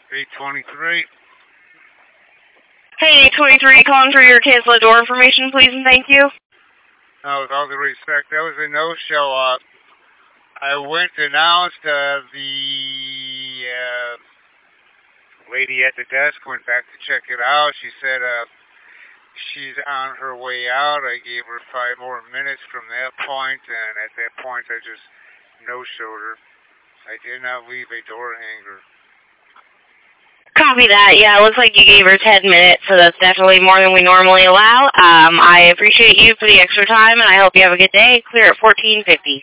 823. Hey, 23, calling for your cancel door information, please, and thank you. No, with all due respect, that was a no-show. I went and announced the lady at the desk went back to check it out. She said she's on her way out. I gave her 5 more minutes from that point, and at that point I just no-showed her. I did not leave a door hanger. Copy that. Yeah, it looks like you gave her 10 minutes, so that's definitely more than we normally allow. I appreciate you for the extra time, and I hope you have a good day. Clear at 14:50.